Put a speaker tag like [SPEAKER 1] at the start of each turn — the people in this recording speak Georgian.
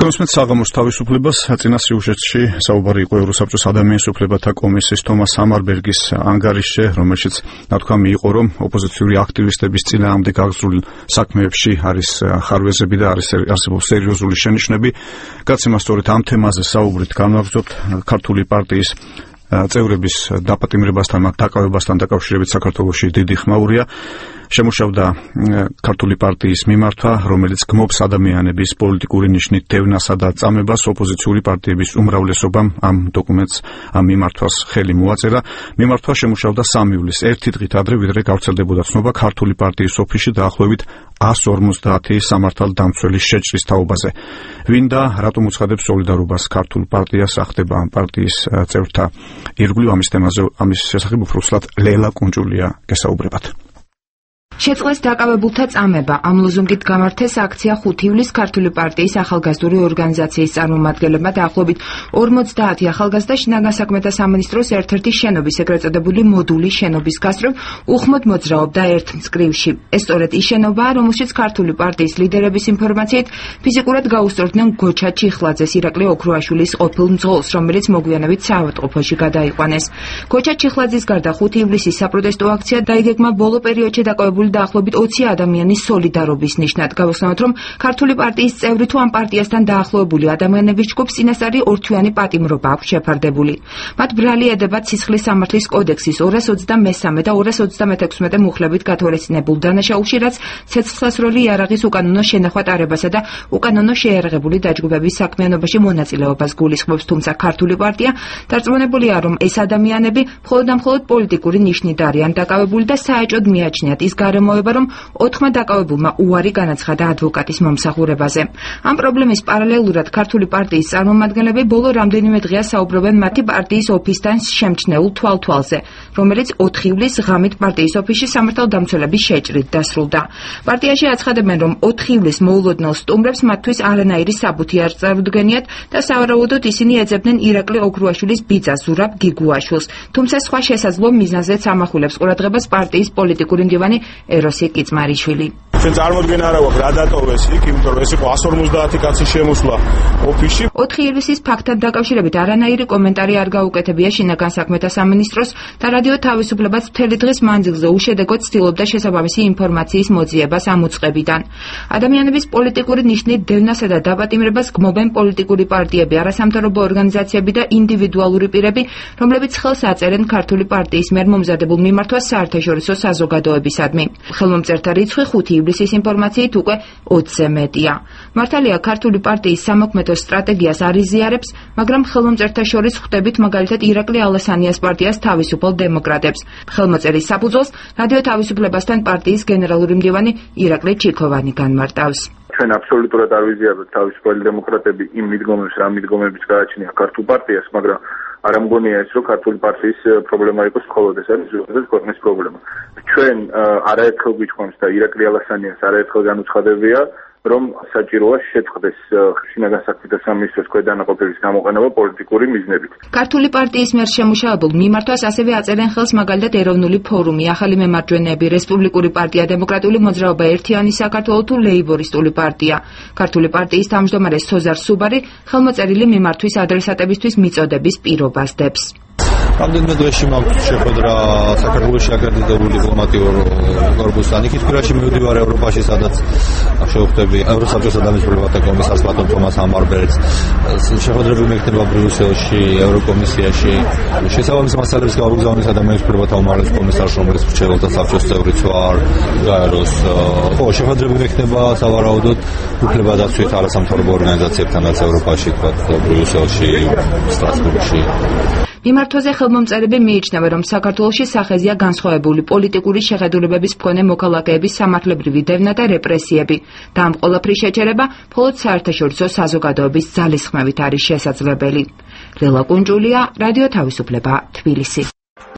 [SPEAKER 1] გონსმეთ საღამოს თავისუფლებას წინა სიუჟეტში საუბარი იყო ევროსაბჭოს ადამიანის უფლებათა კომისიის თომას სამარბერგის ანგარიშზე, რომელშიც ნათქვამი მიიღო, რომ ოპოზიციური აქტივისტების წინააღმდეგ გაგრძრულ საქმეებში არის ხარვეზები და არსებობს სერიოზული შენიშვნები. გაცემა სწორედ ამ თემაზე საუბრით განვაგრძობთ ქართული პარტიის წევრების დაპატიმრებასთან, მათ დაკავებასთან დაკავშირებით საქართველოში დიდი ხმაურია. შემუშავდა ქართული პარტიის მიმართვა, რომელიც გმობს ადამიანების პოლიტიკური ნიშნით დევნასა და წამებას. ოპოზიციური პარტიების უმრავლესობამ ამ დოკუმენტს, ამ მიმართვას ხელი მოაწერა. მიმართვა შემუშავდა 3 ივლისს, ერთი დღით ადრე, ვიდრე გავრცელდებოდა ცნობა ქართული პარტიის ოფისში დაახლოებით 150 სამართალდამცველის შეჭრის თაობაზე. ვინ და რატომ უცხადებს სოლიდარობას ქართულ პარტიას, ახდება ამ პარტიის წევრთა ირგვლივ. ამის შესახებ უფრო სულად ლელა კუნჭულია გესაუბრებათ.
[SPEAKER 2] შეწყდეს დაკავებულთა წამება. ამ ლოზუნგით გამართეს აქცია 5 ივლისს ქართული პარტიის ახალგაზრდული ორგანიზაციის წარმომადგენლებმა დაახლოებით 50 ახალგაზრდა შინაგან საქმეთა სამინისტროს ერთ-ერთი შენობის, ეგრეთ წოდებული მოდულის შენობის გასწვრივ უხმოდ მოძრაობდა ერთ მწკრივში. ეს სწორედ ის შენობაა, რომელშიც ქართული პარტიის ლიდერების ინფორმაციით ფიზიკურად გაუსწორდნენ გოჩა ჩიხლაძეს, ირაკლი ოქროაშვილის ყოფილ მძღოლს, რომელიც მოგვიანებით საავადმყოფოში გადაიყვანეს. გოჩა ჩიხლაძის გარდა 5 ივლისის საპროტესტო აქცია დაიგეგმა ბოლო პერიოდში დაკავებული დაახლოებით 20 ადამიანის სოლიდარობის ნიშნად. გავხსნათ, რომ ქართული პარტიის წევრი თუ ამ პარტიასთან დაახლოებული ადამიანების ჯგუფს წინასწარი ორთვიანი პატიმრობა აქვს შეფარდებული. მათ ბრალი ედებათ სისხლის სამართლის კოდექსის 223 და 236 მუხლებით გათვალისწინებულ დანაშაულში, რაც ცეცხლსასროლი იარაღის უკანონო შენახვა ტარებასა და უკანონო შეიარაღებული დაჯგუფების საქმიანობაში მონაწილეობას გულისხმობს. თუმცა ქართული პარტია დარწმუნებულია, რომ ეს ადამიანები მხოლოდ და მხოლოდ პოლიტიკური ნიშნით არიან დაკავებული და საეჭოდ მიაჩნიათ ის გარემოება, რომ 4 დაკავებულმა უარი განაცხადა ადვოკატის მომსახურებაზე. ამ პრობლემის პარალელურად ქართული პარტიის წარმომადგენლები ბოლო რამდენიმე დღეა საუბრობენ მათი პარტიის ოფისთან შემჩნეულ თვალთვალზე, რომელიც 4 ივლისს ღამით პარტიის ოფისში სამართალდამცველების შეჭრით დასრულდა. პარტიაში აცხადებენ, რომ 4 ივლისს მოულოდნელ სტუმრებს მათთვის არანაირი საბუთი არ წარუდგენიათ და სავარაუდოდ ისინი ეძებდნენ ირაკლი ოქროაშვილის ბიძას ზურაბ გიგუაშვილს. თუმცა სხვა შესაძლო მიზანზეც ამახვილებს ყურადღებას პარტიის პოლიტიკური მდივანი ეროსი კიწმარიშვილი.
[SPEAKER 3] ჩვენ წარმოდგენა არ აქვს რა დატოვეს იქ, იმიტომ რომ ეს იყო 150 კაცის შემოსვლა ოფისში.
[SPEAKER 2] 4 ივლისის ფაქტთან დაკავშირებით არანაირი კომენტარი არ გაუკეთებია შინაგან საქმეთა სამინისტროს და რადიო თავისუფლებას მთელი დღის მანძილზე უშედეგოდ ცდილობდა შესაბამისი ინფორმაციის მოძიებას ამ უწყებიდან. ადამიანების პოლიტიკური ნიშნით დევნასა და დაპატიმრებას გმობენ პოლიტიკური პარტიები, არასამთავრობო ორგანიზაციები და ინდივიდუალური პირები, რომლებიც ხელს აწერენ ქართული პარტიის მიერ მომზადებულ მიმართვას საერთაშორისო საზოგადოებისადმი. ხელმომწერთა რიცხვი 5 ივლისის ინფორმაციით უკვე 20-ზე მეტია. მართალია ქართული პარტიის სამოქმედო სტრატეგიას არ იზიარებს, მაგრამ ხელმომწერთა შორის ხვდებით მაგალითად ირაკლი ალასანიას პარტიას თავისუფალ დემოკრატებს. ხელმოწერის საფუძველს რადიო თავისუფლებასთან პარტიის გენერალური მდივანი ირაკლი ჩიქოვანი განმარტავს.
[SPEAKER 3] ჩვენ აბსოლუტურად არ ვიზიარებთ თავისუფალი დემოკრატები იმ მიდგომებს, რა მიდგომების გააჩნია ქართულ პარტიას, მაგრამ არ ამგონია ეს, რომ ქართული პარტიის პრობლემა იყოს მხოლოდ ეს არის ზოგადად ქვეყნის პრობლემა. ჩვენ არაერთხელ გვიჩვენს და ირაკლი ალასანიას არაერთხელ განუცხადებია, რომ საჭიროა შეწყდეს შინაგან საქმეთა სამინისტროს ქვედანაყოფების გამოყენება პოლიტიკური მიზნებით.
[SPEAKER 2] ქართული პარტიის მიერ შემუშავებულ მიმართვას ასევე აწერენ ხელს მაგალითად ეროვნული ფორუმი, ახალი მემარჯვენეები, რესპუბლიკური პარტია, დემოკრატიული მოძრაობა, ერთიანი საქართველო თუ ლეიბორისტული პარტია. ქართული პარტიის თავმჯდომარე სოზარ სუბარი ხელმოწერილი მიმართვის ადრესატებისთვის მიწოდების პირობას დებს.
[SPEAKER 4] რამდენიმე დღეში მაქვს შეხვედრა საქართველოში აკრედიტებული დიპლომატიურ კორპუსთან. იქით კვირაში მივდივარ ევროპაში, სადაც შევხვდები ევროსაბჭოს ადამიანის უფლებათა კომისარს ბატონ თომას სამარბერგს. შეხვედრები მექნება ბრიუსელში, ევროკომისიაში. შესაბამის მასალებს გავუგზავნის ადამიანის უფლებათა უმაღლეს კომისარს, რომელიც მრჩეველთა საბჭოს წევრიც ვარ, გაეროს. შეხვედრები მექნება სავარაუდოდ უფლებადაცვით არასამთავრობო ორგანიზაციებთანაც ევროპაში, ბრიუსელში, სტრასბურგში.
[SPEAKER 2] მიმართვაზე ხელმომწერები მიიჩნევენ, რომ საქართველოში სახეზეა განსხვავებული პოლიტიკური შეხედულებების მქონე მოქალაქეების სამართლებრივი დევნა და რეპრესიები და ამ ყველაფრის შეჩერება მხოლოდ საერთაშორისო საზოგადოების ძალისხმევით არის შესაძლებელი. ლელა კუნჭულია, რადიო თავისუფლება, თბილისი.